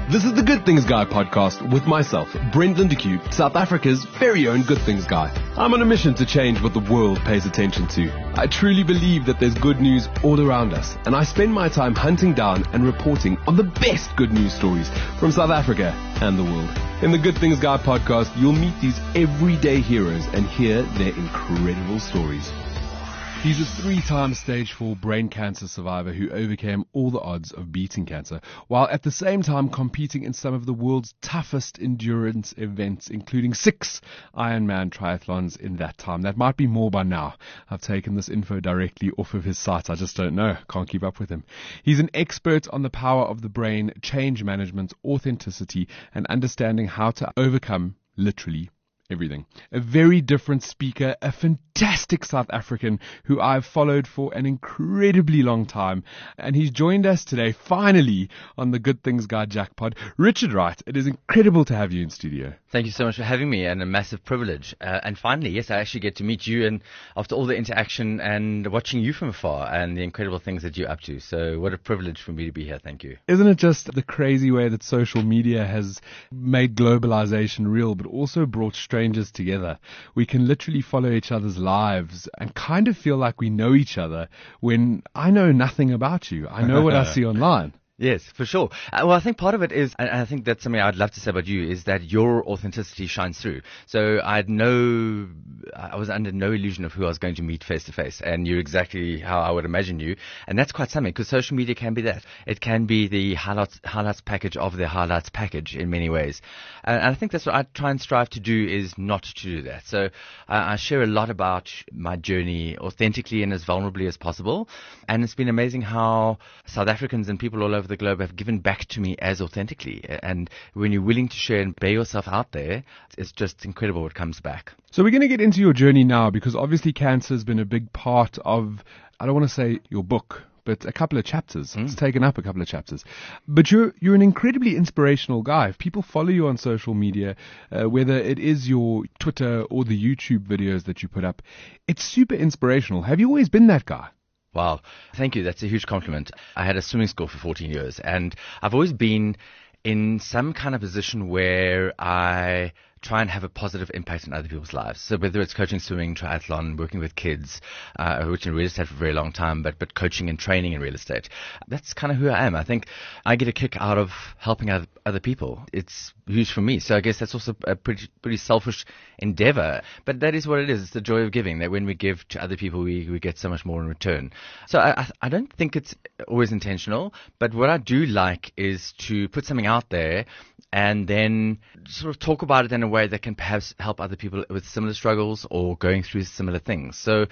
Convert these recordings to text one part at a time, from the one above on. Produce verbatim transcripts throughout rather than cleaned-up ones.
This is the Good Things Guy podcast with myself, Brent Lindeque, South Africa's very own Good Things Guy. I'm on a mission to change what the world pays attention to. I truly believe that there's good news all around us, and I spend my time hunting down and reporting on the best good news stories from South Africa and the world. In the Good Things Guy podcast, you'll meet these everyday heroes and hear their incredible stories. He's a three-time stage four brain cancer survivor who overcame all the odds of beating cancer, while at the same time competing in some of the world's toughest endurance events, including six Ironman triathlons in that time. That might be more by now. I've taken this info directly off of his site. I just don't know. Can't keep up with him. He's an expert on the power of the brain, change management, authenticity, and understanding how to overcome literally everything. A very different speaker, a fantastic South African who I've followed for an incredibly long time. And he's joined us today, finally, on the Good Things Guy Jackpot. Richard Wright, it is incredible to have you in studio. Thank you so much for having me, and a massive privilege. Uh, and finally, yes, I actually get to meet you, and after all the interaction and watching you from afar and the incredible things that you're up to. So what a privilege for me to be here. Thank you. Isn't it just the crazy way that social media has made globalization real, but also brought strangers together? We can literally follow each other's lives and kind of feel like we know each other when I know nothing about you. I know what I see online. Yes, for sure. Uh, well, I think part of it is, and I think that's something I'd love to say about you, is that your authenticity shines through. So I had no, I was under no illusion of who I was going to meet face to face, and you're exactly how I would imagine you. And that's quite something, because social media can be that. It can be the highlights, highlights package of the highlights package in many ways. And I think that's what I try and strive to do, is not to do that. So I, I share a lot about my journey authentically and as vulnerably as possible. And it's been amazing how South Africans and people all over the globe have given back to me as authentically. And when you're willing to share and bear yourself out there, it's just incredible what comes back. So we're going to get into your journey now, because obviously cancer has been a big part of, I don't want to say your book, but a couple of chapters. Mm. It's taken up a couple of chapters. But you're you're an incredibly inspirational guy. If people follow you on social media, uh, whether it is your Twitter or the YouTube videos that you put up, it's super inspirational. Have you always been that guy? Wow. Thank you. That's a huge compliment. I had a swimming school for fourteen years, and I've always been in some kind of position where I try and have a positive impact on other people's lives. So whether it's coaching swimming, triathlon, working with kids, uh, which in real estate for a very long time, but, but coaching and training in real estate, that's kind of who I am. I think I get a kick out of helping other, other people. It's huge for me. So I guess that's also a pretty, pretty selfish endeavor, but that is what it is. It's the joy of giving, that when we give to other people, we, we get so much more in return. So I, I don't think it's always intentional, but what I do like is to put something out there and then sort of talk about it in a way that can perhaps help other people with similar struggles or going through similar things. So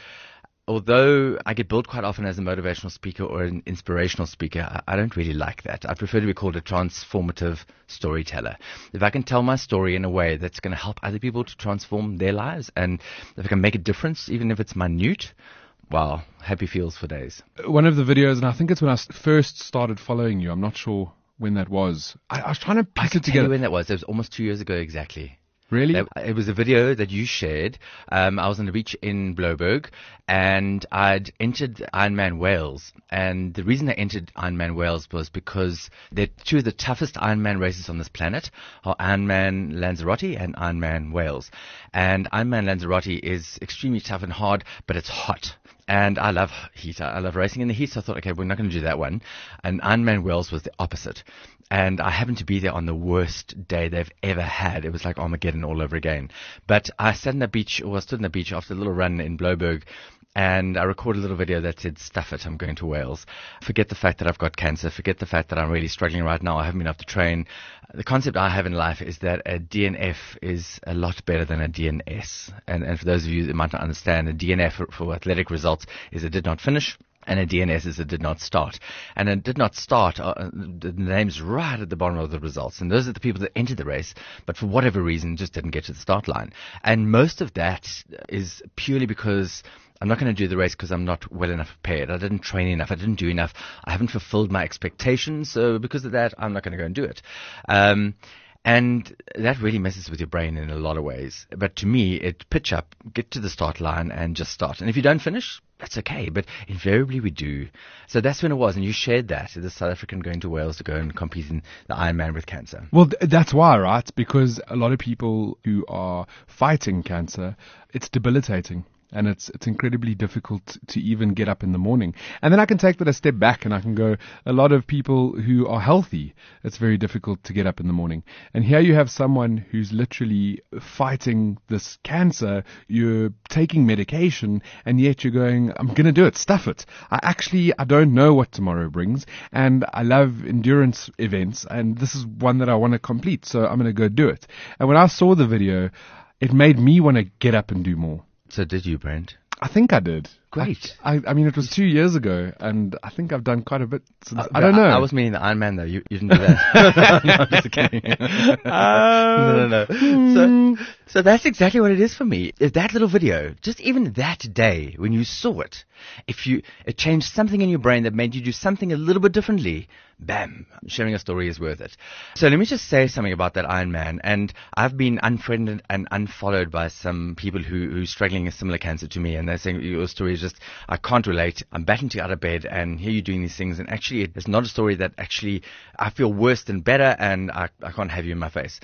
although I get billed quite often as a motivational speaker or an inspirational speaker, I don't really like that. I prefer to be called a transformative storyteller. If I can tell my story in a way that's going to help other people to transform their lives, and if I can make a difference, even if it's minute, wow, happy feels for days. One of the videos, and I think it's when I first started following you, I'm not sure when that was. I, I was trying to piece I can it together. Tell you when that was. It was almost two years ago exactly. Really? It was a video that you shared. Um, I was on the beach in Blouberg, and I'd entered Ironman Wales. And the reason I entered Ironman Wales was because they're two of the toughest Ironman races on this planet are Ironman Lanzarote and Ironman Wales. And Ironman Lanzarote is extremely tough and hard, but it's hot. And I love heat. I love racing in the heat. So I thought, okay, we're not going to do that one. And Ironman Wales was the opposite. And I happened to be there on the worst day they've ever had. It was like Armageddon all over again. But I sat on the beach, or I stood on the beach after a little run in Blouberg, and I recorded a little video that said, stuff it, I'm going to Wales. Forget the fact that I've got cancer. Forget the fact that I'm really struggling right now. I haven't been able to train. The concept I have in life is that a D N F is a lot better than a D N S. And, and for those of you that might not understand, a D N F for, for athletic results is it did not finish. And a D N S is it did not start. And it did not start, uh, the name's right at the bottom of the results. And those are the people that entered the race, but for whatever reason just didn't get to the start line. And most of that is purely because I'm not going to do the race because I'm not well enough prepared. I didn't train enough. I didn't do enough. I haven't fulfilled my expectations. So because of that, I'm not going to go and do it. Um, And that really messes with your brain in a lot of ways. But to me, it pitch up, get to the start line and just start. And if you don't finish, that's okay. But invariably we do. So that's when it was. And you shared that, the South African going to Wales to go and compete in the Ironman with cancer. Well, th- that's why, right? Because a lot of people who are fighting cancer, it's debilitating. And it's it's incredibly difficult to even get up in the morning. And then I can take that a step back and I can go, a lot of people who are healthy, it's very difficult to get up in the morning. And here you have someone who's literally fighting this cancer, you're taking medication, and yet you're going, I'm going to do it, stuff it. I actually, I don't know what tomorrow brings, and I love endurance events, and this is one that I want to complete, so I'm going to go do it. And when I saw the video, it made me want to get up and do more. So did you, Brent? I think I did. Great. I, I, I mean, it was two years ago, and I think I've done quite a bit since. Uh, I don't know. I, I was meaning the Ironman, though. You, you didn't do that. No, I'm just kidding. Uh, no, no, no. So, so that's exactly what it is for me. Is that little video, just even that day when you saw it, if you it changed something in your brain that made you do something a little bit differently, bam, sharing a story is worth it. So let me just say something about that Ironman. And I've been unfriended and unfollowed by some people who who are struggling with similar cancer to me, and they're saying your story is just, I can't relate. I'm battling to get out of bed, and here you're doing these things, and actually it's not a story that actually I feel worse than better, and I, I can't have you in my face.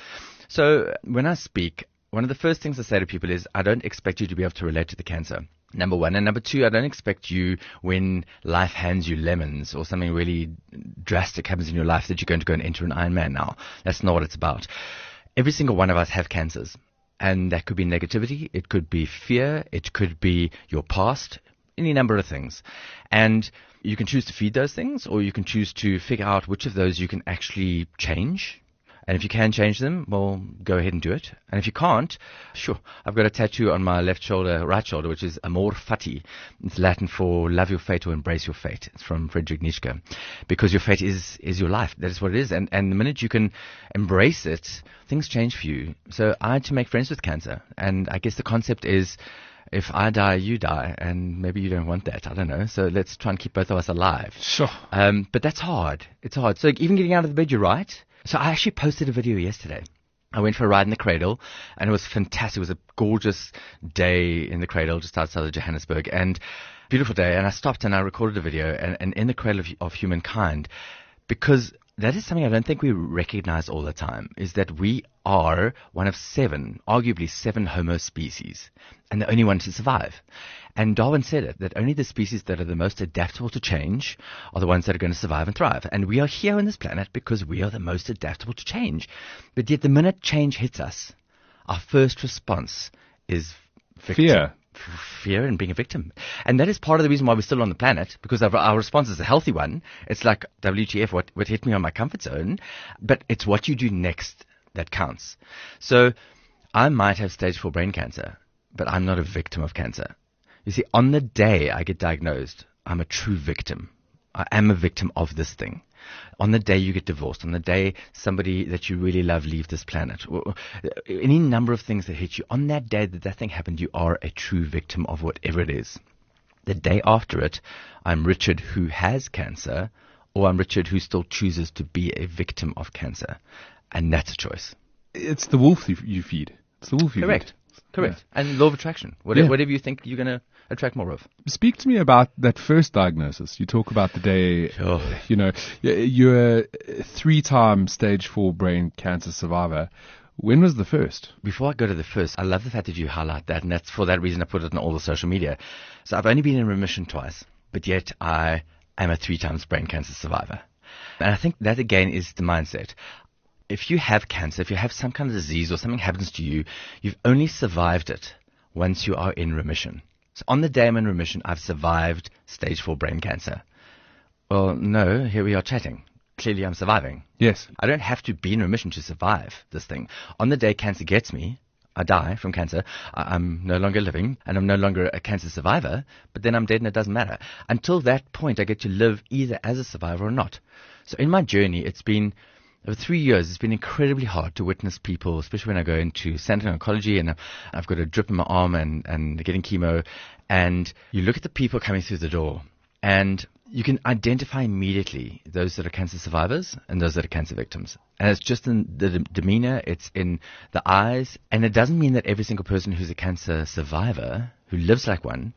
So when I speak, one of the first things I say to people is, I don't expect you to be able to relate to the cancer. Number one. And number two, I don't expect you, when life hands you lemons or something really drastic happens in your life, that you're going to go and enter an Ironman now. That's not what it's about. Every single one of us have cancers. And that could be negativity. It could be fear. It could be your past. Any number of things. And you can choose to feed those things, or you can choose to figure out which of those you can actually change. And if you can change them, well, go ahead and do it. And if you can't, sure. I've got a tattoo on my left shoulder, right shoulder, which is Amor Fati. It's Latin for love your fate or embrace your fate. It's from Friedrich Nietzsche. Because your fate is, is your life. That is what it is. And, and the minute you can embrace it, things change for you. So I had to make friends with cancer. And I guess the concept is, if I die, you die, and maybe you don't want that. I don't know. So let's try and keep both of us alive. Sure. Um, but that's hard. It's hard. So even getting out of the bed, you're right. So I actually posted a video yesterday. I went for a ride in the Cradle, and it was fantastic. It was a gorgeous day in the Cradle just outside of Johannesburg, and beautiful day. And I stopped and I recorded a video, and, and in the Cradle of, of Humankind, because that is something I don't think we recognize all the time, is that we are one of seven, arguably seven Homo species, and the only one to survive. And Darwin said it, that only the species that are the most adaptable to change are the ones that are going to survive and thrive. And we are here on this planet because we are the most adaptable to change. But yet the minute change hits us, our first response is victim. Fear. Fear and being a victim. And that is part of the reason why we're still on the planet, because our, our response is a healthy one. It's like, W T F, what, what hit me on my comfort zone? But it's what you do next that counts. So I might have stage four brain cancer, but I'm not a victim of cancer. You see, on the day I get diagnosed, I'm a true victim. I am a victim of this thing. On the day you get divorced, on the day somebody that you really love leaves this planet, any number of things that hit you, on that day that that thing happened, you are a true victim of whatever it is. The day after it, I'm Richard who has cancer, or I'm Richard who still chooses to be a victim of cancer. And that's a choice. It's the wolf you, you feed. It's the wolf you Correct. feed. Correct. Yeah. And law of attraction. Whatever, Yeah. whatever you think you're going to attract more of. Speak to me about that first diagnosis. You talk about the day, Sure. you know, you're a three-time stage four brain cancer survivor. When was the first? Before I go to the first, I love the fact that you highlight that, and that's for that reason I put it on all the social media. So I've only been in remission twice, but yet I am a three times brain cancer survivor. And I think that, again, is the mindset. If you have cancer, if you have some kind of disease or something happens to you, you've only survived it once you are in remission. So on the day I'm in remission, I've survived stage four brain cancer. Well, no, here we are chatting. Clearly I'm surviving. Yes. I don't have to be in remission to survive this thing. On the day cancer gets me, I die from cancer, I- I'm no longer living, and I'm no longer a cancer survivor, but then I'm dead and it doesn't matter. Until that point, I get to live either as a survivor or not. So in my journey, it's been, over three years, it's been incredibly hard to witness people, especially when I go into Santon Oncology and I've got a drip in my arm and, and getting chemo, and you look at the people coming through the door, and you can identify immediately those that are cancer survivors and those that are cancer victims. And it's just in the de- demeanor, it's in the eyes, and it doesn't mean that every single person who's a cancer survivor, who lives like one,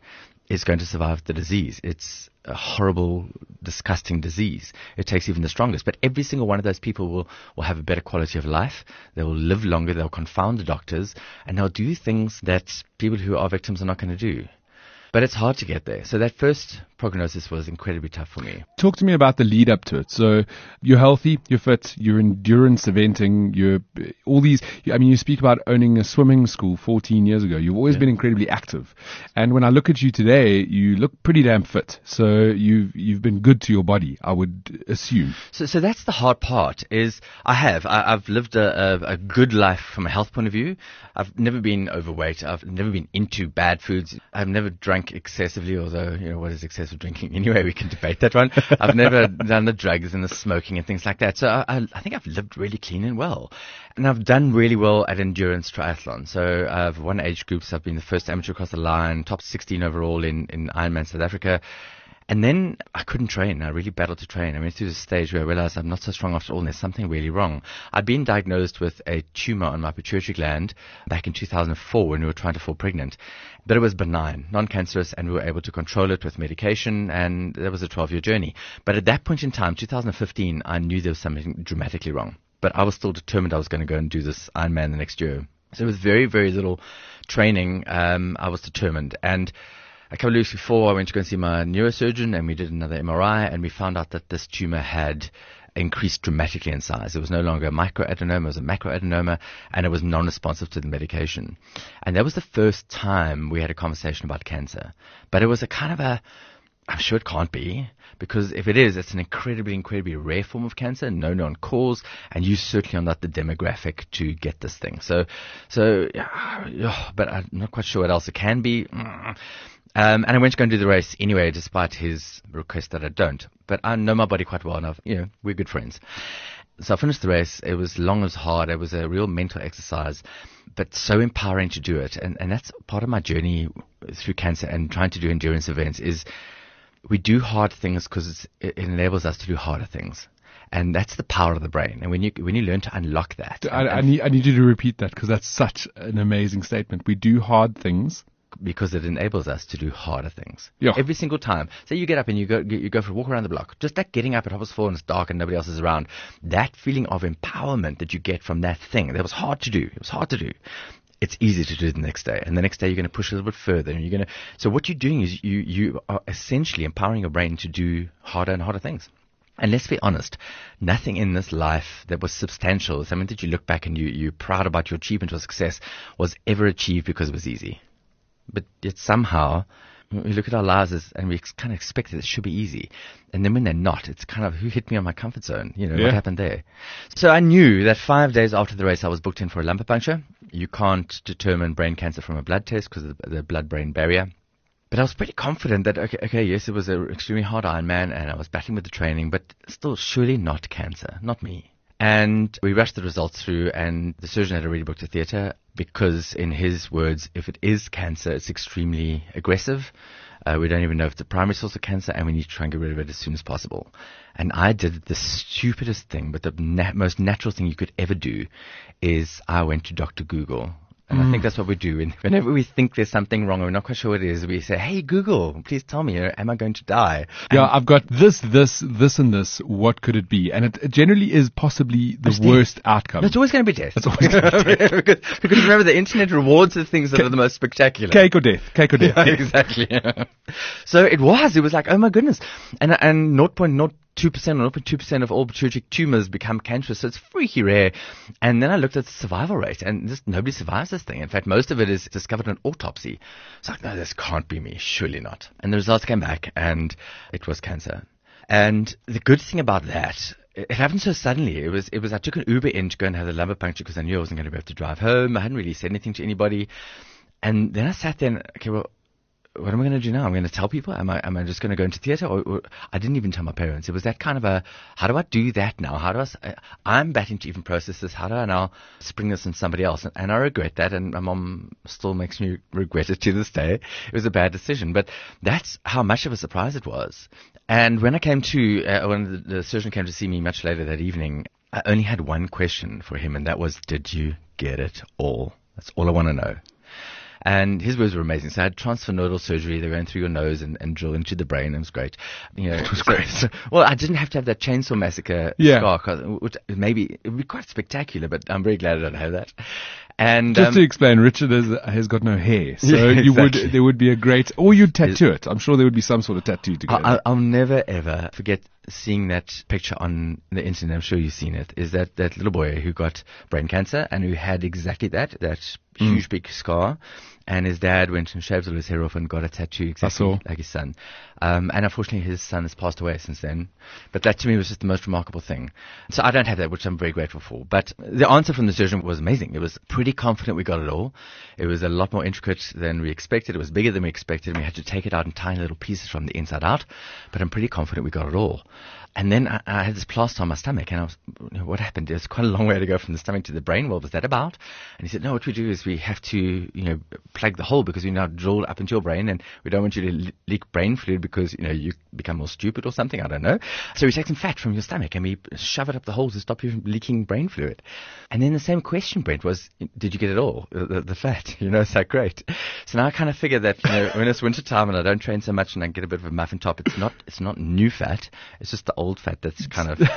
is going to survive the disease. It's a horrible, disgusting disease. It takes even the strongest. But every single one of those people will, will have a better quality of life. They will live longer. They'll confound the doctors. And they'll do things that people who are victims are not going to do. But it's hard to get there. So that first prognosis was incredibly tough for me. Talk to me about the lead up to it. So you're healthy, you're fit, you're endurance eventing, you're all these, I mean, you speak about owning a swimming school fourteen years ago. You've always yeah. been incredibly active. And when I look at you today, you look pretty damn fit. So you've, you've been good to your body, I would assume. So, so that's the hard part is I have, I, I've lived a, a, a good life from a health point of view. I've never been overweight. I've never been into bad foods. I've never drank excessively, although, you know, what is excessive drinking anyway? We can debate that one. I've never done the drugs and the smoking and things like that. So I, I think I've lived really clean and well. And I've done really well at endurance triathlon. So I've won age groups. I've been the first amateur across the line, top sixteen overall in, in Ironman South Africa. And then I couldn't train. I really battled to train. I went through the stage where I realized I'm not so strong after all, and there's something really wrong. I'd been diagnosed with a tumor on my pituitary gland back in two thousand four when we were trying to fall pregnant. But it was benign, non-cancerous, and we were able to control it with medication, and that was a twelve-year journey. But at that point in time, two thousand fifteen, I knew there was something dramatically wrong. But I was still determined I was going to go and do this Ironman the next year. So with very, very little training, um, I was determined. And a couple of weeks before, I went to go and see my neurosurgeon, and we did another M R I, and we found out that this tumor had increased dramatically in size. It was no longer a microadenoma, it was a macroadenoma, and it was non-responsive to the medication. And that was the first time we had a conversation about cancer. But it was a kind of a, I'm sure it can't be, because if it is, it's an incredibly, incredibly rare form of cancer, no known cause, and you certainly are not the demographic to get this thing. So, so, yeah, but I'm not quite sure what else it can be. Um, and I went to go and do the race anyway, despite his request that I don't. But I know my body quite well, and I've, you know, we're good friends. So I finished the race. It was long, it was hard. It was a real mental exercise, but so empowering to do it. And, and that's part of my journey through cancer and trying to do endurance events is we do hard things because it enables us to do harder things. And that's the power of the brain. And when you when you learn to unlock that. I, and, I, need, I need you to repeat that because that's such an amazing statement. We do hard things. Because it enables us to do harder things. Yeah. Every single time. So you get up and you go you go for a walk around the block. Just that getting up at half past four and it's dark and nobody else is around. That feeling of empowerment that you get from that thing. That was hard to do. It was hard to do. It's easy to do the next day. And the next day you're going to push a little bit further. And you're going to. So what you're doing is you, you are essentially empowering your brain to do harder and harder things. And let's be honest, nothing in this life that was substantial, something that you look back and you, you're proud about your achievement or success, was ever achieved because it was easy. But yet somehow we look at our lives as, and we kind of expect that it should be easy. And then when they're not, it's kind of, who hit me on my comfort zone? You know, yeah. What happened there? So I knew that five days after the race, I was booked in for a lumbar puncture. You can't determine brain cancer from a blood test because of the, the blood-brain barrier. But I was pretty confident that, okay, okay, yes, it was an extremely hard Ironman and I was battling with the training, but still surely not cancer, not me. And we rushed the results through, and the surgeon had already booked a theatre because, in his words, if it is cancer, it's extremely aggressive. Uh, we don't even know if it's a primary source of cancer, and we need to try and get rid of it as soon as possible. And I did the stupidest thing, but the na- most natural thing you could ever do is I went to Doctor Google. And mm. I think that's what we do. And whenever we think there's something wrong or we're not quite sure what it is, we say, hey, Google, please tell me, am I going to die? Yeah, and I've got this, this, this, and this. What could it be? And it, it generally is possibly the worst death. outcome. It's always going to be death. It's always going to be death. because, because remember, the internet rewards the things that Ca- are the most spectacular. Cake or death. Cake or death. Yeah, exactly. So it was. It was like, oh, my goodness. And, and zero point zero two percent or zero point two percent of all pituitary tumors become cancerous, so it's freaky rare. And then I looked at the survival rate, and just nobody survives this thing. In fact, most of it is discovered on autopsy. It's like, no, this can't be me, surely not. And the results came back, and it was cancer. And the good thing about that, it happened so suddenly. It was, it was I took an Uber in to go and have the lumbar puncture because I knew I wasn't going to be able to drive home. I hadn't really said anything to anybody. And then I sat there and, okay, well, what am I going to do now? I'm going to tell people? Am I am I just going to go into theatre? Or, or I didn't even tell my parents. It was that kind of a, how do I do that now? How do I, I'm batting to even process this. How do I now spring this on somebody else? And, and I regret that, and my mom still makes me regret it to this day. It was a bad decision, but that's how much of a surprise it was. And when I came to, uh, when the, the surgeon came to see me much later that evening, I only had one question for him, and that was, did you get it all? That's all I want to know. And his words were amazing. So I had transfernodal surgery. They went through your nose and, and drill into the brain. It was great. You know, it was so, great. So, well, I didn't have to have that chainsaw massacre yeah. scar. 'Cause, which maybe it would be quite spectacular, but I'm very glad I don't have that. And just um, to explain, Richard has, has got no hair, so yeah, exactly. you would there would be a great, or you'd tattoo it. I'm sure there would be some sort of tattoo together. I'll, I'll never ever forget seeing that picture on the internet. I'm sure you've seen it. Is that that little boy who got brain cancer and who had exactly that that Mm. huge big scar, and his dad went and shaved all his hair off and got a tattoo exactly like his son. Um, and unfortunately, his son has passed away since then. But that to me was just the most remarkable thing. So I don't have that, which I'm very grateful for. But the answer from the surgeon was amazing. It was pretty confident we got it all. It was a lot more intricate than we expected. It was bigger than we expected. And we had to take it out in tiny little pieces from the inside out. But I'm pretty confident we got it all. And then I, I had this plaster on my stomach, and I was, you know, what happened? There's quite a long way to go from the stomach to the brain. What was that about? And he said, no, what we do is we have to, you know, plug the hole because we now drilled up into your brain, and we don't want you to le- leak brain fluid because, you know, you become more stupid or something. I don't know. So we take some fat from your stomach and we shove it up the hole to stop you from leaking brain fluid. And then the same question, Brent, was, did you get it all? The, the, the fat, you know, it's like great. So now I kind of figure that, you know, when it's winter time and I don't train so much and I get a bit of a muffin top, it's not, it's not new fat. It's just the old fat that's kind of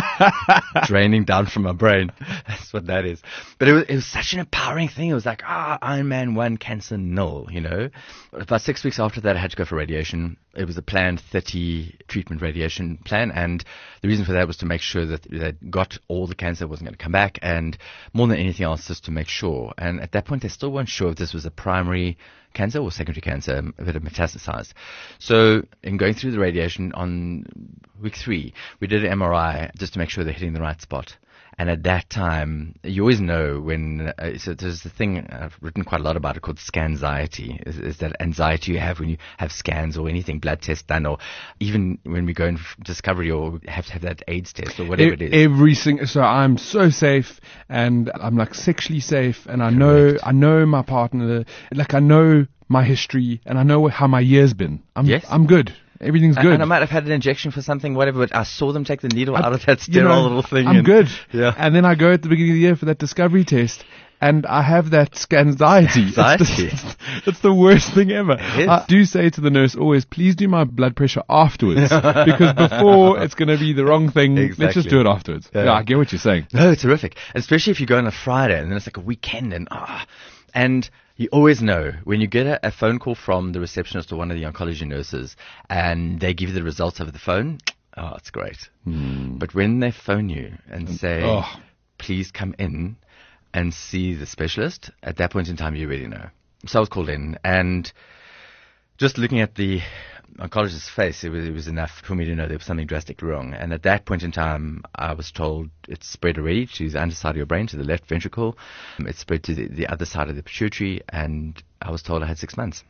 draining down from my brain. That's what that is. But it was, it was such an empowering thing. It was like, ah, Iron Man one, cancer null, you know. About six weeks after that, I had to go for radiation. It was a planned thirty treatment radiation plan. And the reason for that was to make sure that they got all the cancer, wasn't going to come back. And more than anything else, just to make sure. And at that point, they still weren't sure if this was a primary cancer or secondary cancer, if it had metastasized. So in going through the radiation on week three, we did an M R I just to make sure they're hitting the right spot. And at that time, you always know when, uh, so there's a thing, I've written quite a lot about it called scanxiety, is, is that anxiety you have when you have scans or anything, blood test done, or even when we go in for discovery or have to have that AIDS test or whatever e- it is. Every single, so I'm so safe, and I'm like sexually safe, and I know, Correct. I know my partner, like I know my history, and I know how my year's been. I'm, Yes. I'm good. Everything's good. And I might have had an injection for something, whatever, but I saw them take the needle I- out of that you sterile know, little thing. I'm and- good. Yeah. And then I go at the beginning of the year for that discovery test, and I have that scanxiety. Anxiety. It's the, it's the worst thing ever. It is. I do say to the nurse always, please do my blood pressure afterwards, because before it's going to be the wrong thing. Let's Exactly. just do it afterwards. Yeah. Yeah, I get what you're saying. No, it's terrific. Especially if you go on a Friday and then it's like a weekend and ah. And you always know when you get a, a phone call from the receptionist or one of the oncology nurses and they give you the results over the phone, oh, it's great. Hmm. But when they phone you and say, oh. please come in and see the specialist, at that point in time you already know. So I was called in, and just looking at the oncologist's face, it was, it was enough for me to know there was something drastically wrong. And at that point in time, I was told it's spread already to the underside of your brain, to the left ventricle. It's spread to the, the other side of the pituitary, and I was told I had six months.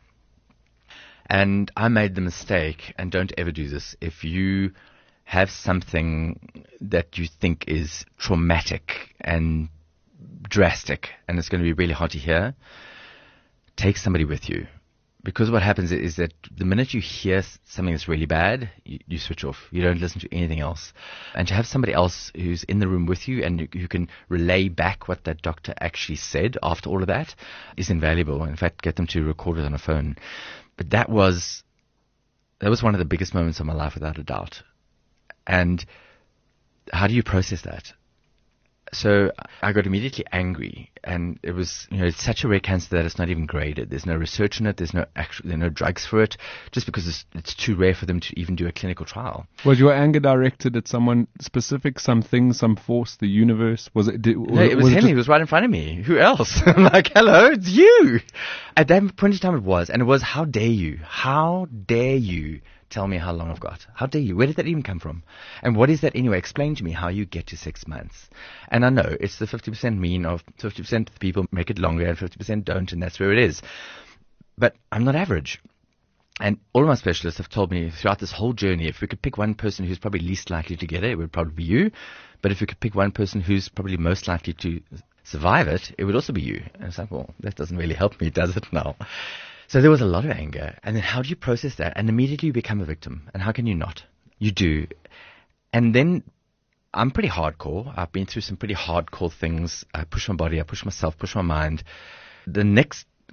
And I made the mistake, and don't ever do this, if you have something that you think is traumatic and drastic, and it's going to be really hard to hear, take somebody with you. Because what happens is that the minute you hear something that's really bad, you, you switch off. You don't listen to anything else. And to have somebody else who's in the room with you and who, who can relay back what that doctor actually said after all of that is invaluable. In fact, get them to record it on a phone. But that was, that was one of the biggest moments of my life, without a doubt. And how do you process that? So I got immediately angry, and it was, you know, it's such a rare cancer that it's not even graded. There's no research in it. There's no actual, there are no drugs for it, just because it's, it's too rare for them to even do a clinical trial. Was your anger directed at someone specific, something, some force, the universe? Was it? Did, No, it was, was him. just- He was right in front of me. Who else? I'm like, hello, it's you. At that point in time, it was, and it was, how dare you? How dare you? Tell me how long I've got. How dare you? Where did that even come from? And what is that anyway? Explain to me how you get to six months. And I know it's the fifty percent mean of fifty percent of the people make it longer and fifty percent don't, and that's where it is. But I'm not average. And all of my specialists have told me throughout this whole journey, if we could pick one person who's probably least likely to get it, it would probably be you. But if we could pick one person who's probably most likely to survive it, it would also be you. And it's like, well, that doesn't really help me, does it now? So there was a lot of anger. And then how do you process that? And immediately you become a victim. And how can you not? You do. And then I'm pretty hardcore. I've been through some pretty hardcore things. I push my body, I push myself, push my mind. The next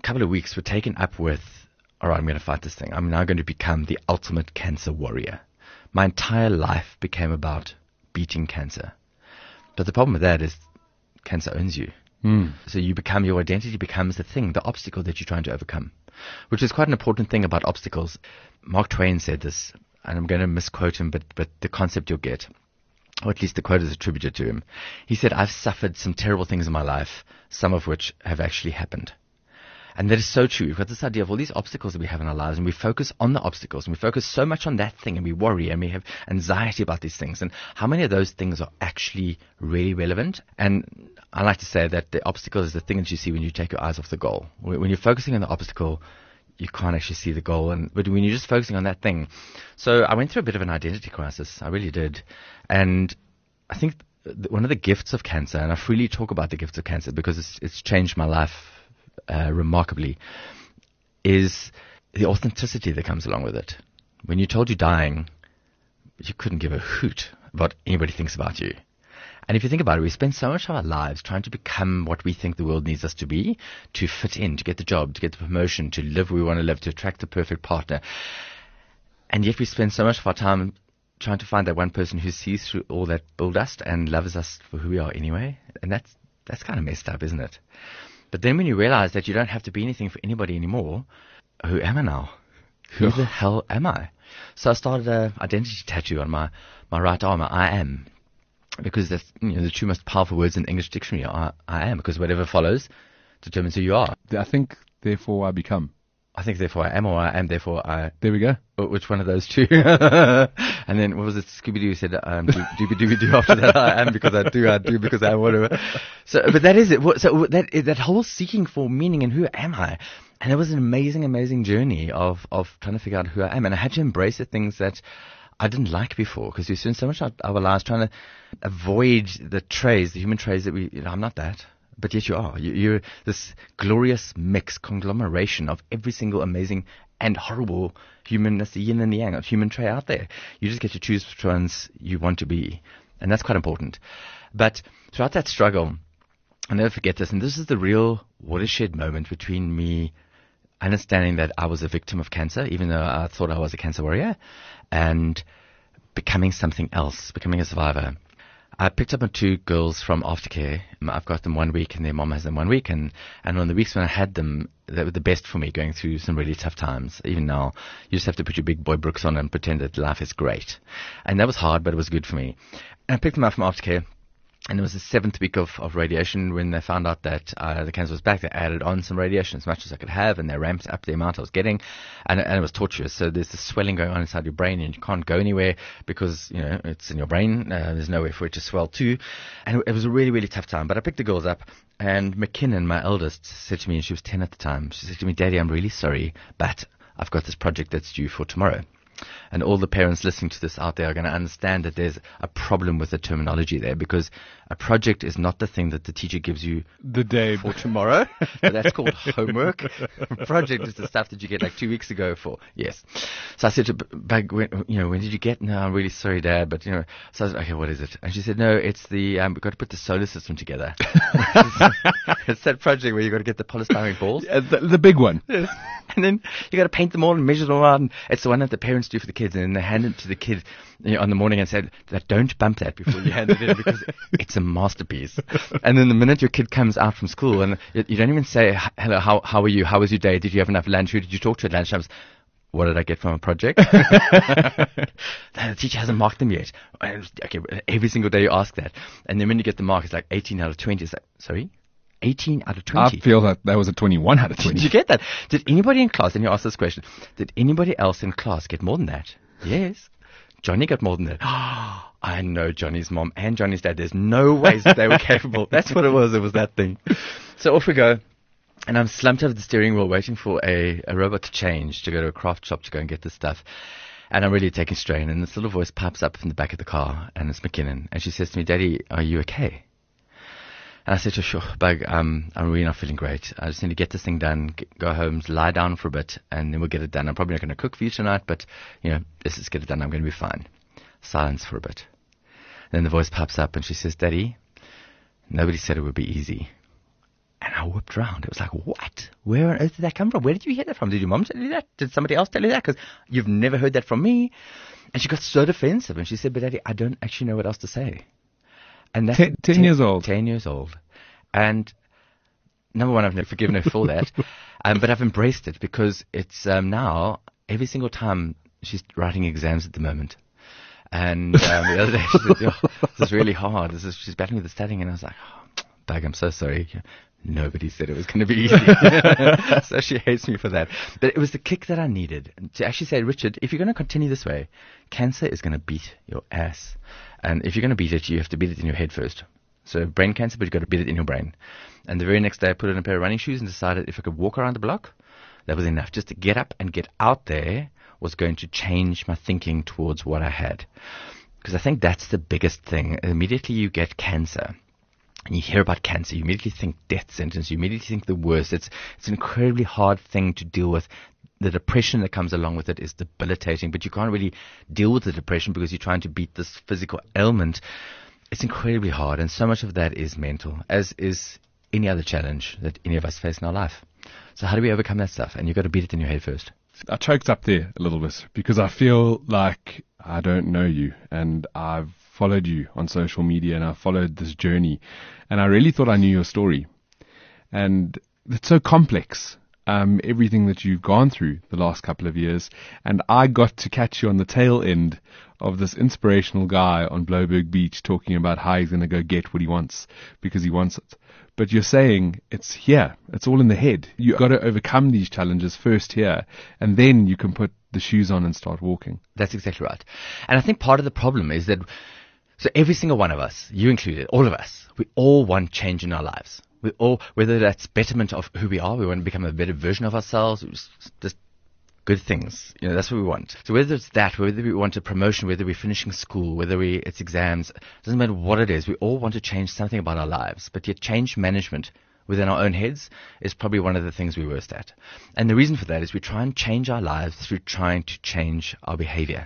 couple of weeks were taken up with, all right, I'm going to fight this thing. I'm now going to become the ultimate cancer warrior. My entire life became about beating cancer. But the problem with that is cancer owns you. Mm. So you become, your identity becomes the thing, the obstacle that you're trying to overcome, which is quite an important thing about obstacles. Mark Twain said this, and I'm going to misquote him, but, but the concept you'll get, or at least the quote is attributed to him. He said, I've suffered some terrible things in my life, some of which have actually happened. And that is so true. We've got this idea of all these obstacles that we have in our lives, and we focus on the obstacles, and we focus so much on that thing, and we worry, and we have anxiety about these things. And how many of those things are actually really relevant? And I like to say that the obstacle is the thing that you see when you take your eyes off the goal. When you're focusing on the obstacle, you can't actually see the goal. And but when you're just focusing on that thing. So I went through a bit of an identity crisis. I really did. And I think one of the gifts of cancer, and I freely talk about the gifts of cancer because it's, it's changed my life Uh, remarkably, is the authenticity that comes along with it. When you're told you're dying, you couldn't give a hoot what anybody thinks about you. And if you think about it, we spend so much of our lives trying to become what we think the world needs us to be, to fit in, to get the job, to get the promotion, to live where we want to live, to attract the perfect partner. And yet we spend so much of our time trying to find that one person who sees through all that bull dust and loves us for who we are anyway. And that's, that's kind of messed up, isn't it? But then when you realize that you don't have to be anything for anybody anymore, who am I now? Who the hell am I? So I started an identity tattoo on my, my right arm, I am. Because that's, you know, the two most powerful words in the English dictionary are I am, because whatever follows determines who you are. I think, therefore, I become. I think, therefore, I am, or I am, therefore, I... There we go. Which one of those two? And then, what was it, Scooby-Doo said, um, doobie-doobie-doo after that, I am because I do, I do because I am, whatever. So, but that is it. So that, that whole seeking for meaning and who am I? And it was an amazing, amazing journey of, of trying to figure out who I am. And I had to embrace the things that I didn't like before, because we spend so much of our lives trying to avoid the traits, the human traits that we, you know, I'm not that. But yet you are. You, you're this glorious mix, conglomeration of every single amazing and horrible human, that's the yin and the yang of human trait out there. You just get to choose which ones you want to be. And that's quite important. But throughout that struggle, I'll never forget this, and this is the real watershed moment between me understanding that I was a victim of cancer, even though I thought I was a cancer warrior, and becoming something else, becoming a survivor. I picked up on two girls from aftercare. I've got them one week and their mom has them one week. And, and on the weeks when I had them, they were the best for me going through some really tough times. Even now, you just have to put your big boy Brooks on and pretend that life is great. And that was hard, but it was good for me. And I picked them up from aftercare. And it was the seventh week of, of radiation when they found out that uh, the cancer was back. They added on some radiation as much as I could have, and they ramped up the amount I was getting, and, and it was torturous. So there's this swelling going on inside your brain, and you can't go anywhere because, you know, it's in your brain. Uh, there's nowhere for it to swell to. And it, it was a really, really tough time. But I picked the girls up, and McKinnon, my eldest, said to me, and she was ten at the time, she said to me, Daddy, I'm really sorry, but I've got this project that's due for tomorrow. And all the parents listening to this out there are going to understand that there's a problem with the terminology there, because a project is not the thing that the teacher gives you the day for tomorrow. So that's called homework. A project is the stuff that you get like two weeks ago for. Yes. So I said to Bug, when, you know, when did you get? No, I'm really sorry, Dad, but you know. So I was like, okay, what is it? And she said, no, it's the um, we've got to put the solar system together. It's that project where you got to get the polystyrene balls. Yeah, the, the big one. Yes. And then you got to paint them all and measure them out. And it's the one that the parents do for the kids, and then they hand it to the kid, you know, on the morning and said, don't bump that before you hand it in, because it's a masterpiece. And then the minute your kid comes out from school, and you, you don't even say, hello, how how are you? How was your day? Did you have enough lunch? Who did you talk to at lunchtime? What did I get from a project? The teacher hasn't marked them yet. Okay, every single day you ask that. And then when you get the mark, it's like eighteen out of twenty. It's like, sorry? eighteen out of twenty. I feel that that was a twenty-one out of twenty. Did you get that? Did anybody in class, and you ask this question, did anybody else in class get more than that? Yes. Johnny got more than that. I know Johnny's mom and Johnny's dad. There's no ways that they were capable. That's what it was. It was that thing. So off we go. And I'm slumped over the steering wheel waiting for a, a robot to change, to go to a craft shop to go and get this stuff. And I'm really taking strain. And this little voice pops up from the back of the car, and it's McKinnon. And she says to me, Daddy, are you okay? And I said to her, sure, Bug, um, I'm really not feeling great. I just need to get this thing done, get, go home, lie down for a bit, and then we'll get it done. I'm probably not going to cook for you tonight, but, you know, let's just get it done. I'm going to be fine. Silence for a bit. And then the voice pops up, and she says, Daddy, nobody said it would be easy. And I I whipped around. It was like, what? Where on earth did that come from? Where did you hear that from? Did your mom tell you that? Did somebody else tell you that? Because you've never heard that from me. And she got so defensive. And she said, but Daddy, I don't actually know what else to say. And that's ten, ten, ten years old. Ten years old. And number one, I've never forgiven her for that. um, but I've embraced it because it's um, now, every single time she's writing exams at the moment. And um, the other day she said, oh, this is really hard. This is, she's battling with the studying. And I was like, oh, Doug, I'm so sorry. Nobody said it was going to be easy. So she hates me for that. But it was the kick that I needed to actually say, Richard, if you're going to continue this way, cancer is going to beat your ass. And if you're going to beat it, you have to beat it in your head first. So brain cancer, but you've got to beat it in your brain. And the very next day I put on a pair of running shoes and decided if I could walk around the block, that was enough. Just to get up and get out there was going to change my thinking towards what I had. Because I think that's the biggest thing. Immediately you get cancer. And you hear about cancer, you immediately think death sentence, you immediately think the worst. It's it's an incredibly hard thing to deal with. The depression that comes along with it is debilitating, but you can't really deal with the depression because you're trying to beat this physical ailment. It's incredibly hard, and so much of that is mental, as is any other challenge that any of us face in our life. So how do we overcome that stuff? And you've got to beat it in your head first. I choked up there a little bit because I feel like I don't know you, and I've followed you on social media and I followed this journey, and I really thought I knew your story. And it's so complex, um, everything that you've gone through the last couple of years. And I got to catch you on the tail end of this inspirational guy on Blouberg Beach talking about how he's going to go get what he wants because he wants it. But you're saying it's here. It's all in the head. You've got to overcome these challenges first here, and then you can put the shoes on and start walking. That's exactly right. And I think part of the problem is that, so every single one of us, you included, all of us, we all want change in our lives. We all, whether that's betterment of who we are, we want to become a better version of ourselves, just good things. You know, that's what we want. So whether it's that, whether we want a promotion, whether we're finishing school, whether we it's exams, it doesn't matter what it is. We all want to change something about our lives. But yet change management within our own heads is probably one of the things we're worst at. And the reason for that is we try and change our lives through trying to change our behavior.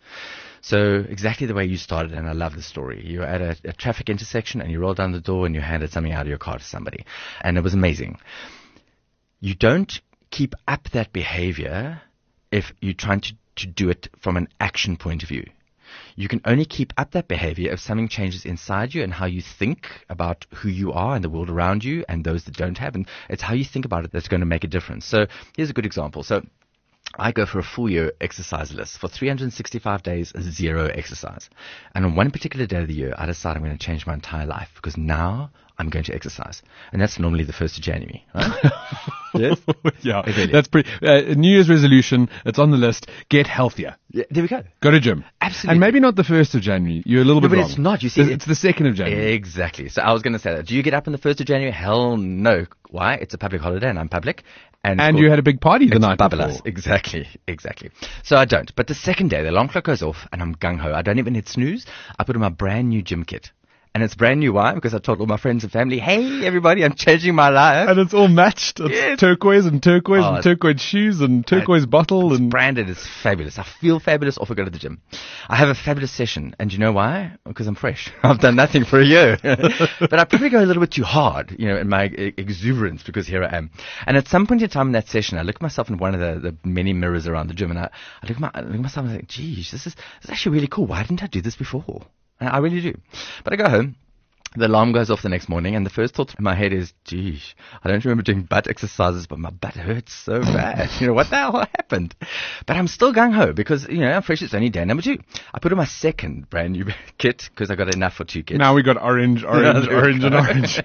So exactly the way you started, and I love the story. You were at a, a traffic intersection and you rolled down the door and you handed something out of your car to somebody. And it was amazing. You don't keep up that behavior if you're trying to, to do it from an action point of view. You can only keep up that behavior if something changes inside you and how you think about who you are and the world around you and those that don't have. And it's how you think about it that's going to make a difference. So here's a good example. So I go for a full year exercise list. For three hundred sixty-five days, zero exercise. And on one particular day of the year, I decide I'm going to change my entire life because now I'm going to exercise. And that's normally the first of January, right? Yes? Yeah, really. That's pretty, uh, New Year's resolution, it's on the list, get healthier. Yeah, there we go. Go to gym. Absolutely. And maybe not the first of January. You're a little no, bit but wrong. It's not. You see, it's, it's the second of January. Exactly. So I was going to say that. Do you get up on the first of January? Hell no. Why? It's a public holiday and I'm public. And, and you had a big party the it's night babulous. before. Exactly, exactly. So I don't. But the second day, the alarm clock goes off and I'm gung-ho. I don't even hit snooze. I put on my brand new gym kit. And it's brand new. Why? Because I told all my friends and family, hey, everybody, I'm changing my life. And it's all matched. It's yes. turquoise and turquoise oh, and turquoise shoes and turquoise I, bottle. It's and branded. It's fabulous. I feel fabulous off I go to the gym. I have a fabulous session. And do you know why? Because I'm fresh. I've done nothing for a year. But I probably go a little bit too hard, you know, in my exuberance because here I am. And at some point in time in that session, I look at myself in one of the, the many mirrors around the gym and I, I, look, at my, I look at myself and I think, geez, this is, this is actually really cool. Why didn't I do this before? And I really do. But I go home. The alarm goes off the next morning, and the first thought in my head is, geez, I don't remember doing butt exercises, but my butt hurts so bad. You know, what the hell happened? But I'm still gung-ho because, you know, I'm fresh. It's only day number two. I put on my second brand new kit because I got enough for two kids. Now we got orange, orange, yeah, orange, and orange.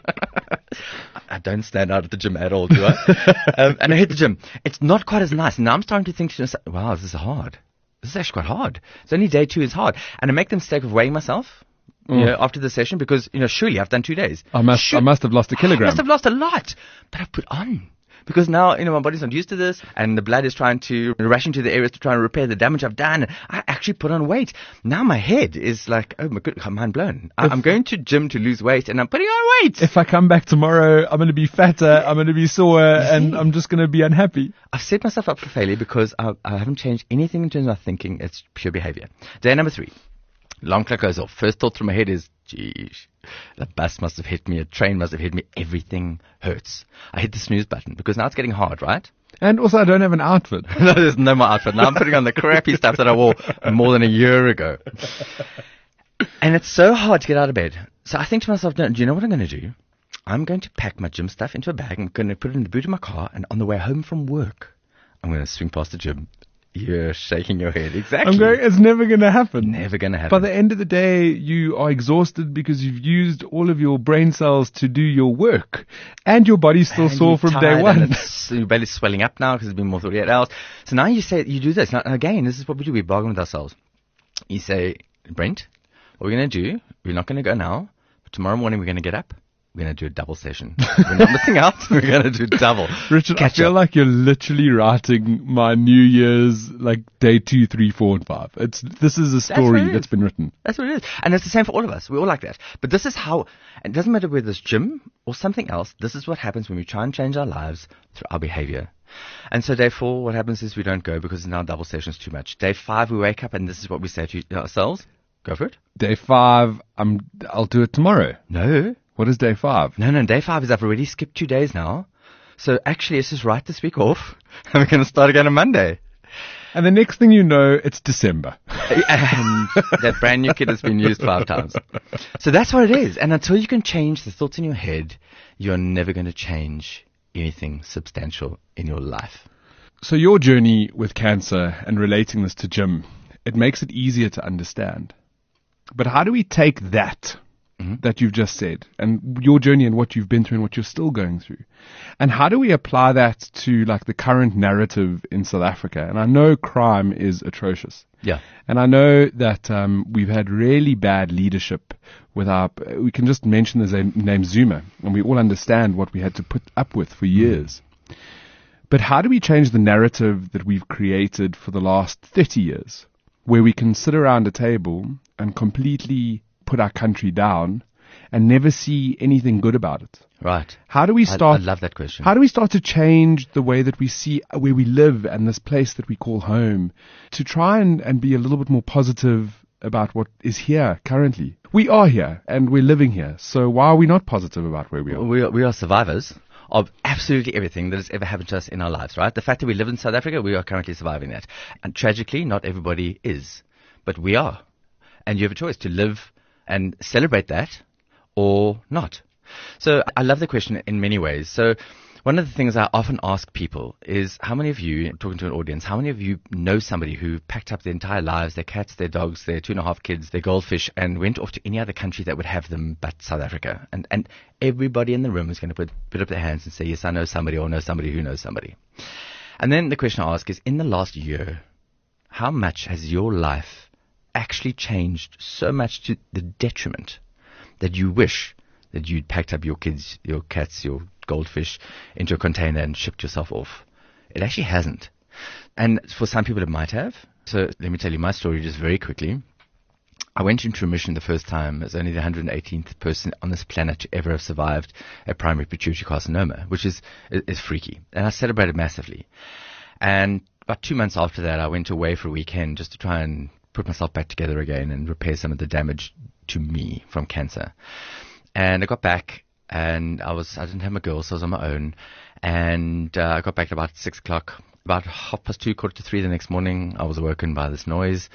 I don't stand out at the gym at all, do I? um, and I hit the gym. It's not quite as nice. Now I'm starting to think to myself, wow, this is hard. This is actually quite hard. It's only day two is hard. And I make the mistake of weighing myself. You know, after the session, because, you know, surely I've done two days. I must, Should, I must have lost a kilogram. I must have lost a lot, but I've put on. Because now, you know, my body's not used to this, and the blood is trying to rush into the areas to try and repair the damage I've done. I actually put on weight. Now my head is like, oh my goodness, mind blown. I, I'm going to gym to lose weight, and I'm putting on weight. If I come back tomorrow, I'm going to be fatter, I'm going to be sore, and I'm just going to be unhappy. I've set myself up for failure because I, I haven't changed anything in terms of my thinking. It's pure behavior. Day number three. Alarm clock goes off. First thought through my head is, geez, the bus must have hit me, a train must have hit me, everything hurts. I hit the snooze button because now it's getting hard, right? And also I don't have an outfit. No, there's no more outfit. Now I'm putting on the crappy stuff that I wore more than a year ago. And it's so hard to get out of bed. So I think to myself, no, do you know what I'm going to do? I'm going to pack my gym stuff into a bag. I'm going to put it in the boot of my car. And on the way home from work, I'm going to swing past the gym. You're shaking your head. Exactly. I'm going, it's never going to happen. Never going to happen. By the end of the day, you are exhausted because you've used all of your brain cells to do your work. And your body's still And sore you're from tired day one. and it's- Your belly's swelling up now because it's been more than forty-eight hours. So now you say, you do this. Now, again, this is what we do. We bargain with ourselves. You say, Brent, what we're going to do, we're not going to go now, but tomorrow morning we're going to get up. We're going to do a double session. We're not missing out. We're going to do double. Richard, Catch I feel up. like you're literally writing my New Year's, like day two, three, four, and five. It's This is a what story it is. that's been written. That's what it is. And it's the same for all of us. We're all like that. But this is how, it doesn't matter whether it's gym or something else, this is what happens when we try and change our lives through our behavior. And so day four, what happens is we don't go because now double session's too much. Day five, we wake up and this is what we say to ourselves. Go for it. Day five, I'm, I'll do it tomorrow. No. What is day five? No, no, day five is I've already skipped two days now. So actually, let's just write this week off and we're going to start again on Monday. And the next thing you know, it's December. And that brand new kit has been used five times. So that's what it is. And until you can change the thoughts in your head, you're never going to change anything substantial in your life. So your journey with cancer and relating this to Jim, it makes it easier to understand. But how do we take that mm-hmm. that you've just said and your journey and what you've been through and what you're still going through? And how do we apply that to like the current narrative in South Africa? And I know crime is atrocious. Yeah. And I know that um, we've had really bad leadership with our, we can just mention the name Zuma, and we all understand what we had to put up with for years. Mm. But how do we change the narrative that we've created for the last thirty years, where we can sit around a table and completely put our country down and never see anything good about it? Right. How do we start? I, I love that question. How do we start to change the way that we see where we live and this place that we call home to try and, and be a little bit more positive about what is here currently? We are here and we're living here. So why are we not positive about where we are? We are, we are survivors of absolutely everything that has ever happened to us in our lives, right? The fact that we live in South Africa, we are currently surviving that. And tragically, not everybody is, but we are. And you have a choice to live and celebrate that or not. So I love the question in many ways. So one of the things I often ask people is, how many of you, talking to an audience, how many of you know somebody who packed up their entire lives, their cats, their dogs, their two and a half kids, their goldfish, and went off to any other country that would have them but South Africa? And and everybody in the room is going to put, put up their hands and say, yes, I know somebody, or know somebody who knows somebody. And then the question I ask is, in the last year, how much has your life actually changed so much to the detriment that you wish that you'd packed up your kids, your cats, your goldfish into a container and shipped yourself off? It actually hasn't. And for some people it might have. So let me tell you my story just very quickly. I went into remission the first time as only the one hundred eighteenth person on this planet to ever have survived a primary pituitary carcinoma, which is, is freaky. And I celebrated massively. And about two months after that, I went away for a weekend just to try and put myself back together again and repair some of the damage to me from cancer. And I got back, and I was I didn't have my girl, so I was on my own. And uh, I got back at about six o'clock. About half past two, quarter to three the next morning, I was awoken by this noise,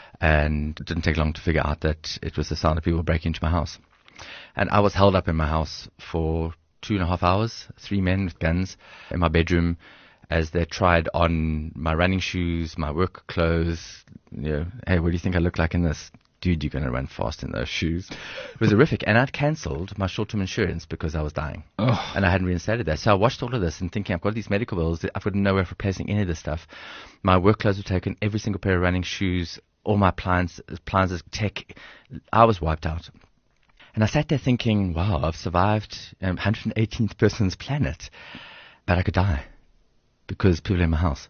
and it didn't take long to figure out that it was the sound of people breaking into my house. And I was held up in my house for two and a half hours, three men with guns in my bedroom, as they tried on my running shoes, my work clothes. You know, hey, what do you think I look like in this? Dude, you're going to run fast in those shoes. It was horrific. And I'd cancelled my short-term insurance because I was dying. Oh. And I hadn't reinstated that. So I watched all of this and thinking, I've got these medical bills. I've got no way of replacing any of this stuff. My work clothes were taken, every single pair of running shoes, all my appliances, appliances, tech. I was wiped out. And I sat there thinking, wow, I've survived um, one hundred eighteenth person's planet. But I could die because people are in my house.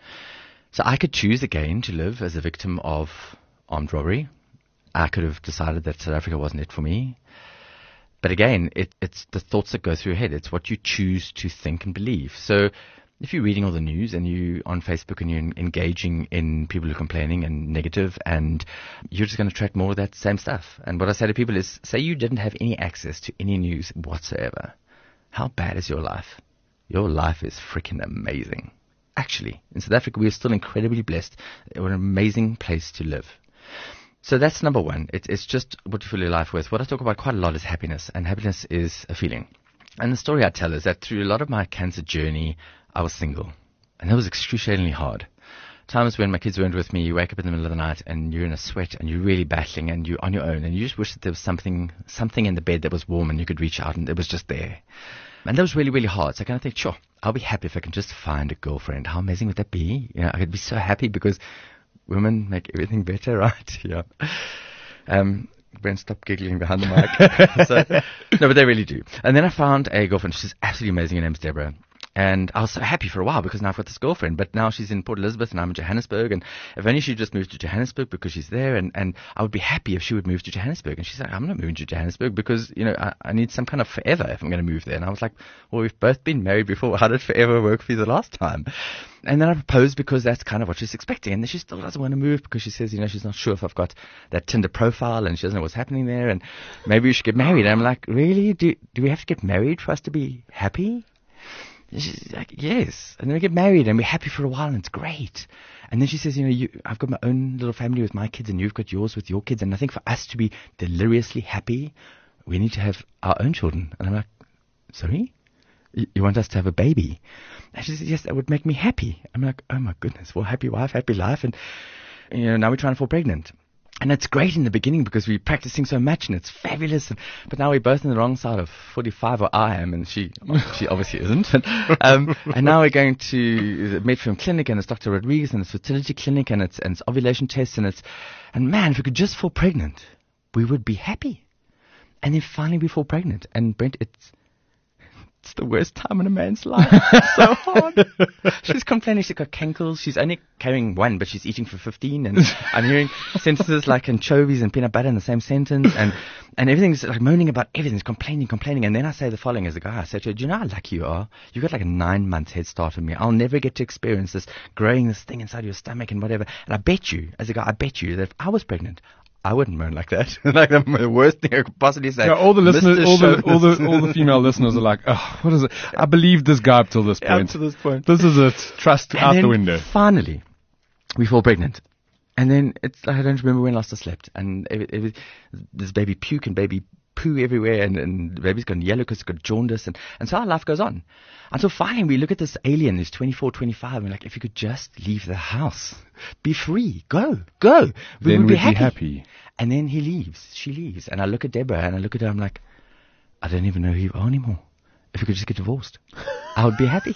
So I could choose again to live as a victim of armed robbery. I could have decided that South Africa wasn't it for me. But again, it, it's the thoughts that go through your head. It's what you choose to think and believe. So if you're reading all the news and you on Facebook and you're engaging in people who are complaining and negative, and you're just going to attract more of that same stuff. And what I say to people is, say you didn't have any access to any news whatsoever. How bad is your life? Your life is freaking amazing. Actually, in South Africa, we are still incredibly blessed. We're an amazing place to live. So that's number one. It, it's just what you fill your life with. What I talk about quite a lot is happiness, and happiness is a feeling. And the story I tell is that through a lot of my cancer journey, I was single, and that was excruciatingly hard. Times when my kids weren't with me, you wake up in the middle of the night and you're in a sweat and you're really battling and you're on your own, and you just wish that there was something something in the bed that was warm and you could reach out and it was just there. And that was really, really hard. So I kind of think, sure, I'll be happy if I can just find a girlfriend. How amazing would that be? You know, I could be so happy because women make everything better, right? Yeah. Um, Brent, stop giggling behind the mic. so, no, but they really do. And then I found a girlfriend. She's absolutely amazing. Her name's Deborah. And I was so happy for a while because now I've got this girlfriend. But now she's in Port Elizabeth and I'm in Johannesburg. And if only she just moved to Johannesburg because she's there. And, and I would be happy if she would move to Johannesburg. And she's like, I'm not moving to Johannesburg because, you know, I, I need some kind of forever if I'm going to move there. And I was like, well, we've both been married before. How did forever work for you the last time? And then I proposed because that's kind of what she's expecting. And then she still doesn't want to move because she says, you know, she's not sure if I've got that Tinder profile and she doesn't know what's happening there. And maybe we should get married. And I'm like, really? Do, do we have to get married for us to be happy? She's like, yes. And then we get married and we're happy for a while and it's great. And then she says, you know, you, I've got my own little family with my kids and you've got yours with your kids. And I think for us to be deliriously happy, we need to have our own children. And I'm like, sorry? You, you want us to have a baby? And she says, yes, that would make me happy. I'm like, oh my goodness. Well, happy wife, happy life. And, you know, now we're trying to fall pregnant. And it's great in the beginning because we're practicing so much and it's fabulous. And, but now we're both on the wrong side of forty-five, or I am, and she she obviously isn't. And, um, and now we're going to the Medfilm Clinic and it's Doctor Rodriguez and it's fertility clinic and it's, and it's ovulation tests and it's, and man, if we could just fall pregnant, we would be happy. And then finally we fall pregnant. And Brent, it's, it's the worst time in a man's life. It's so hard. She's complaining she's got cankles. She's only carrying one, but she's eating for fifteen. And I'm hearing sentences like anchovies and peanut butter in the same sentence. And, and everything's like moaning about everything. She's complaining, complaining. And then I say the following as a guy. I say to her, do you know how lucky you are? You got like a nine month head start on me. I'll never get to experience this growing this thing inside your stomach and whatever. And I bet you, as a guy, I bet you that if I was pregnant, I wouldn't moan like that. Like the worst thing I could possibly say. Yeah, all the listeners, all the, all the all the female listeners are like, oh, what is it? I believe this guy up till this point. Up to this point. This is it. Trust and out then the window. Finally, we fall pregnant. And then it's, I don't remember when last I slept. And it, it was, there's baby puke and baby poo everywhere. And, and the baby's gone yellow because it's got jaundice. And, and so our life goes on. Until finally we look at this alien who's twenty-four, twenty-five. And we're like, if you could just leave the house, be free, go, go. We then would we'd be happy. be happy. And then he leaves. She leaves. And I look at Deborah and I look at her. I'm like, I don't even know who you are anymore. If we could just get divorced, I would be happy.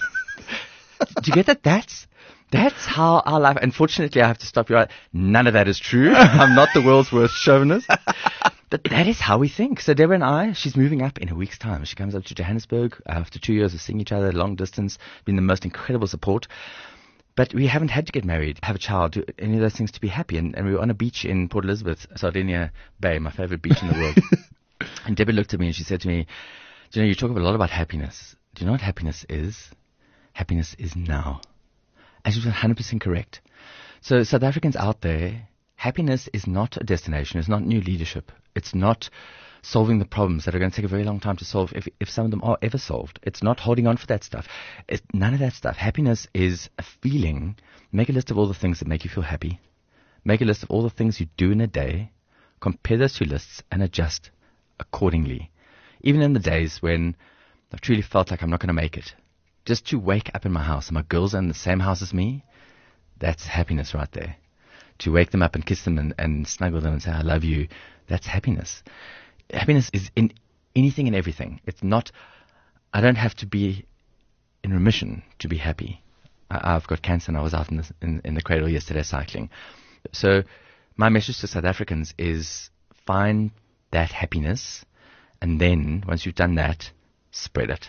Do you get that? That's, that's how our life, unfortunately I have to stop you right. None of that is true. I'm not the world's worst chauvinist. But that is how we think. So Deborah and I, she's moving up in a week's time. She comes up to Johannesburg after two years of seeing each other long distance, been the most incredible support. But we haven't had to get married, have a child, do any of those things to be happy. And, and we were on a beach in Port Elizabeth, Sardinia Bay, my favorite beach in the world. And Deborah looked at me and she said to me, do you know, you talk a lot about happiness. Do you know what happiness is? Happiness is now. And she was one hundred percent correct. So South Africans out there, happiness is not a destination. It's not new leadership. It's not solving the problems that are going to take a very long time to solve, if if some of them are ever solved. It's not holding on for that stuff. It's none of that stuff. Happiness is a feeling. Make a list of all the things that make you feel happy. Make a list of all the things you do in a day. Compare those two lists and adjust accordingly. Even in the days when I've truly felt like I'm not going to make it. Just to wake up in my house and my girls are in the same house as me, that's happiness right there. To wake them up and kiss them and, and snuggle them and say, I love you, that's happiness. Happiness is in anything and everything. It's not, I don't have to be in remission to be happy. I, I've got cancer and I was out in the, in, in the cradle yesterday cycling. So my message to South Africans is find that happiness, and then once you've done that, spread it.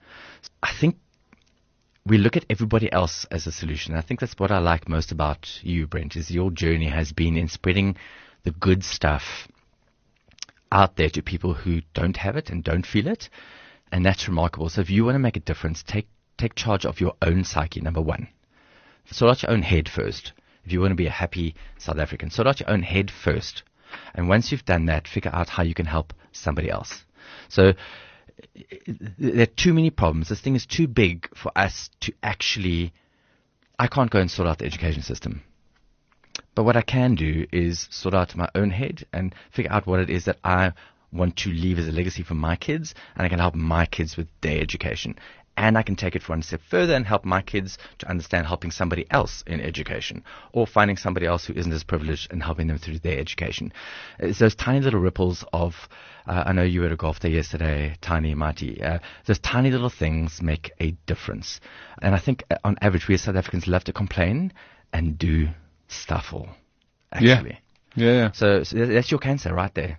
I think we look at everybody else as a solution. I think that's what I like most about you, Brent, is your journey has been in spreading the good stuff out there to people who don't have it and don't feel it. And that's remarkable. So if you want to make a difference, take take charge of your own psyche, number one. Sort out your own head first. If you want to be a happy South African, sort out your own head first. And once you've done that, figure out how you can help somebody else. So there are too many problems. This thing is too big for us to actually... I can't go and sort out the education system. But what I can do is sort out my own head and figure out what it is that I want to leave as a legacy for my kids, and I can help my kids with their education. And I can take it one step further and help my kids to understand helping somebody else in education, or finding somebody else who isn't as privileged and helping them through their education. It's those tiny little ripples of, uh, I know you were at a golf day yesterday, Tiny Mighty. Uh, those tiny little things make a difference. And I think uh, on average, we as South Africans love to complain and do stuff all, actually. Yeah, yeah, yeah. So, so that's your cancer right there.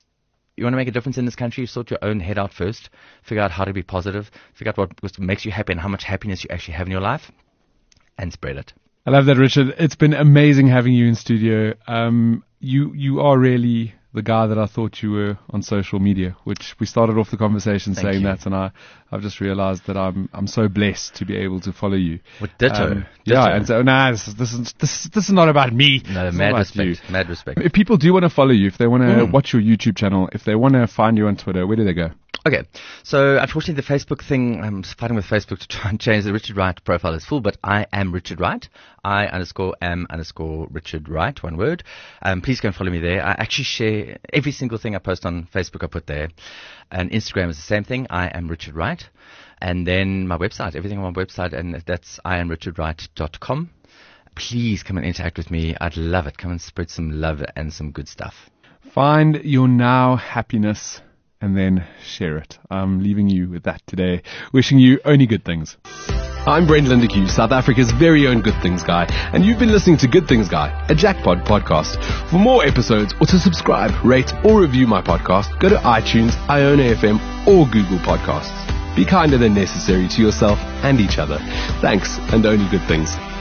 You want to make a difference in this country, sort your own head out first. Figure out how to be positive. Figure out what, what makes you happy and how much happiness you actually have in your life. And spread it. I love that, Richard. It's been amazing having you in studio. Um, you you are really the guy that I thought you were on social media, which we started off the conversation Thank saying you. that, and I, I've just realized that I'm I'm so blessed to be able to follow you. With ditto. Um, ditto. Yeah, and so, nah, this is, this is, this, this is not about me. No, It's mad not about respect. you. Mad respect. If people do want to follow you, if they want to Mm. watch your YouTube channel, if they want to find you on Twitter, where do they go? Okay, so unfortunately the Facebook thing, I'm fighting with Facebook to try and change the Richard Wright profile is full, but I am Richard Wright. I underscore am underscore Richard Wright, one word. Um, please go and follow me there. I actually share every single thing I post on Facebook I put there. And Instagram is the same thing. I am Richard Wright. And then my website, everything on my website, and that's I am richard wright dot com. Please come and interact with me. I'd love it. Come and spread some love and some good stuff. Find your now happiness and then share it. I'm leaving you with that today. Wishing you only good things. I'm Brendan Lindeque, South Africa's very own Good Things Guy, and you've been listening to Good Things Guy, a Jackpot podcast. For more episodes or to subscribe, rate or review my podcast, go to iTunes, Iona F M or Google Podcasts. Be kinder than necessary to yourself and each other. Thanks, and only good things.